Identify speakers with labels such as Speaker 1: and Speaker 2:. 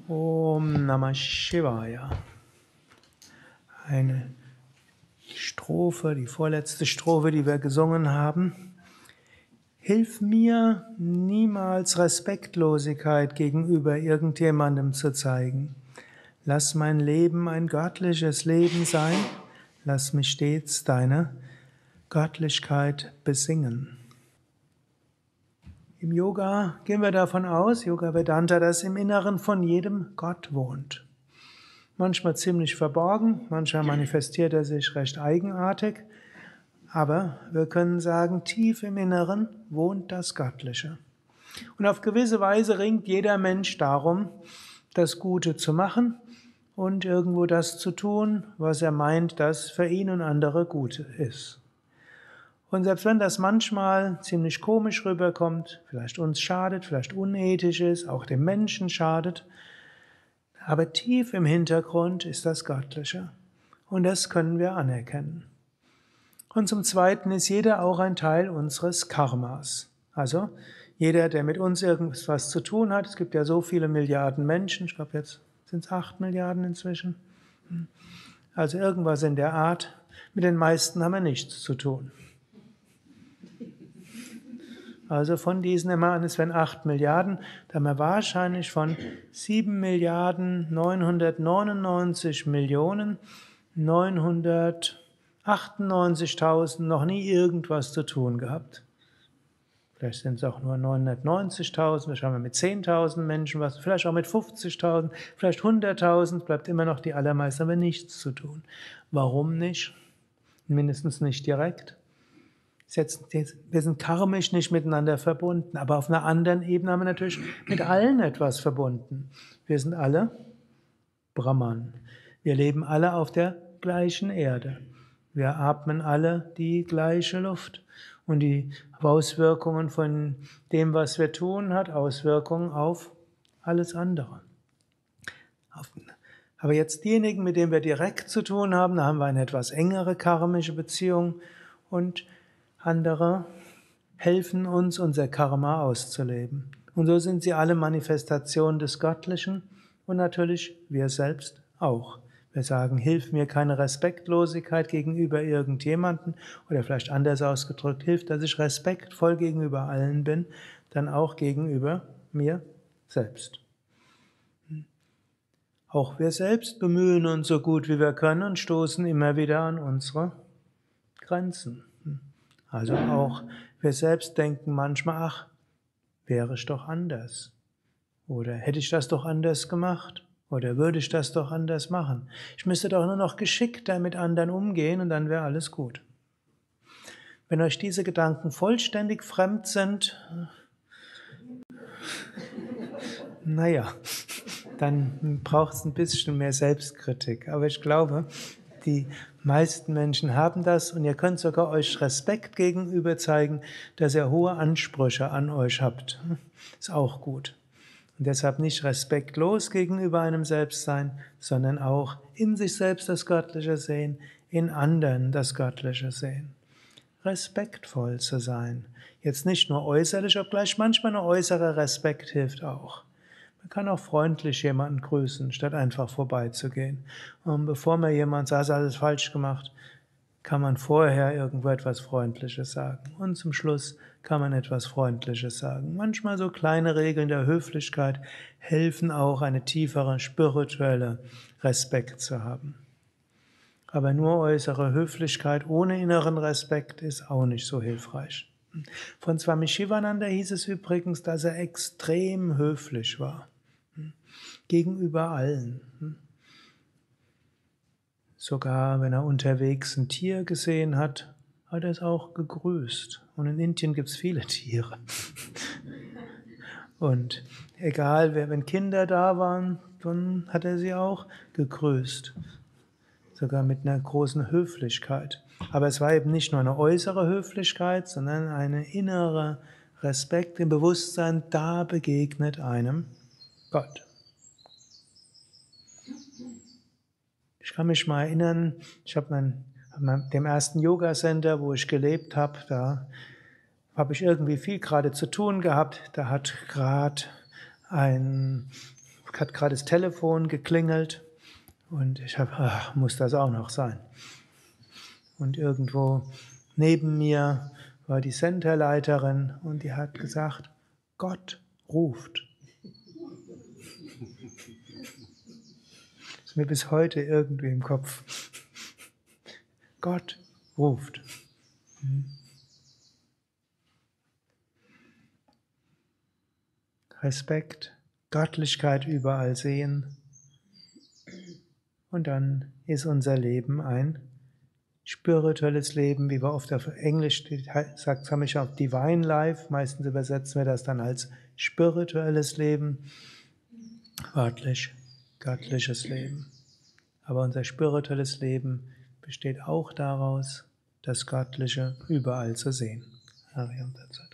Speaker 1: Om Namah Shivaya. Eine Strophe, die vorletzte Strophe, die wir gesungen haben. Hilf mir, niemals Respektlosigkeit gegenüber irgendjemandem zu zeigen. Lass mein Leben ein göttliches Leben sein. Lass mich stets deine Göttlichkeit besingen. Im Yoga gehen wir davon aus, Yoga Vedanta, dass im Inneren von jedem Gott wohnt. Manchmal ziemlich verborgen, manchmal manifestiert er sich recht eigenartig, aber wir können sagen, tief im Inneren wohnt das Göttliche. Und auf gewisse Weise ringt jeder Mensch darum, das Gute zu machen und irgendwo das zu tun, was er meint, dass für ihn und andere gut ist. Und selbst wenn das manchmal ziemlich komisch rüberkommt, vielleicht uns schadet, vielleicht unethisch ist, auch dem Menschen schadet, aber tief im Hintergrund ist das Göttliche. Und das können wir anerkennen. Und zum Zweiten ist jeder auch ein Teil unseres Karmas. Also jeder, der mit uns irgendwas zu tun hat, es gibt ja so viele Milliarden Menschen, ich glaube jetzt sind es 8 Milliarden inzwischen, also irgendwas in der Art, mit den meisten haben wir nichts zu tun. Also von diesen immer an, es wären 8 Milliarden, da haben wir wahrscheinlich von 7.999.998.000 noch nie irgendwas zu tun gehabt. Vielleicht sind es auch nur 990.000, vielleicht haben wir mit 10.000 Menschen was, vielleicht auch mit 50.000, vielleicht 100.000, bleibt immer noch die allermeisten, haben wir nichts zu tun. Warum nicht? Mindestens nicht direkt. Wir sind karmisch nicht miteinander verbunden, aber auf einer anderen Ebene haben wir natürlich mit allen etwas verbunden. Wir sind alle Brahman. Wir leben alle auf der gleichen Erde. Wir atmen alle die gleiche Luft. Und die Auswirkungen von dem, was wir tun, hat Auswirkungen auf alles andere. Aber jetzt diejenigen, mit denen wir direkt zu tun haben, da haben wir eine etwas engere karmische Beziehung und andere helfen uns, unser Karma auszuleben. Und so sind sie alle Manifestationen des Göttlichen und natürlich wir selbst auch. Wir sagen, hilf mir keine Respektlosigkeit gegenüber irgendjemandem oder vielleicht anders ausgedrückt, hilf, dass ich respektvoll gegenüber allen bin, dann auch gegenüber mir selbst. Auch wir selbst bemühen uns so gut wie wir können und stoßen immer wieder an unsere Grenzen. Also auch wir selbst denken manchmal, ach, wäre ich doch anders. Oder hätte ich das doch anders gemacht. Oder würde ich das doch anders machen. Ich müsste doch nur noch geschickter mit anderen umgehen und dann wäre alles gut. Wenn euch diese Gedanken vollständig fremd sind, naja, dann braucht es ein bisschen mehr Selbstkritik. Aber ich glaube, die meisten Menschen haben das und ihr könnt sogar euch Respekt gegenüber zeigen, dass ihr hohe Ansprüche an euch habt. Ist auch gut. Und deshalb nicht respektlos gegenüber einem selbst sein, sondern auch in sich selbst das Göttliche sehen, in anderen das Göttliche sehen. Respektvoll zu sein. Jetzt nicht nur äußerlich, obgleich manchmal ein äußerer Respekt hilft auch. Man kann auch freundlich jemanden grüßen, statt einfach vorbeizugehen. Und bevor mir jemand sagt, alles falsch gemacht, kann man vorher irgendwo etwas Freundliches sagen. Und zum Schluss kann man etwas Freundliches sagen. Manchmal so kleine Regeln der Höflichkeit helfen auch, eine tiefere spirituelle Respekt zu haben. Aber nur äußere Höflichkeit ohne inneren Respekt ist auch nicht so hilfreich. Von Swami Shivananda hieß es übrigens, dass er extrem höflich war. Gegenüber allen. Sogar wenn er unterwegs ein Tier gesehen hat, hat er es auch gegrüßt. Und in Indien gibt es viele Tiere. Und egal, wenn Kinder da waren, dann hat er sie auch gegrüßt. Sogar mit einer großen Höflichkeit. Aber es war eben nicht nur eine äußere Höflichkeit, sondern eine innere Respekt im Bewusstsein, da begegnet einem Gott. Ich kann mich mal erinnern, ich habe dem ersten Yoga-Center, wo ich gelebt habe, da habe ich irgendwie viel gerade zu tun gehabt. Da hat gerade ein hat gerade das Telefon geklingelt und ich habe, muss das auch noch sein? Und irgendwo neben mir war die Centerleiterin und die hat gesagt, Gott ruft. Ist mir bis heute irgendwie im Kopf. Gott ruft. Respekt, Göttlichkeit überall sehen. Und dann ist unser Leben ein spirituelles Leben, wie wir oft auf Englisch sagt, habe ich auch Divine Life. Meistens übersetzen wir das dann als spirituelles Leben, wörtlich göttliches Leben. Aber unser spirituelles Leben besteht auch daraus, das Göttliche überall zu sehen. Ariam Tat Sat.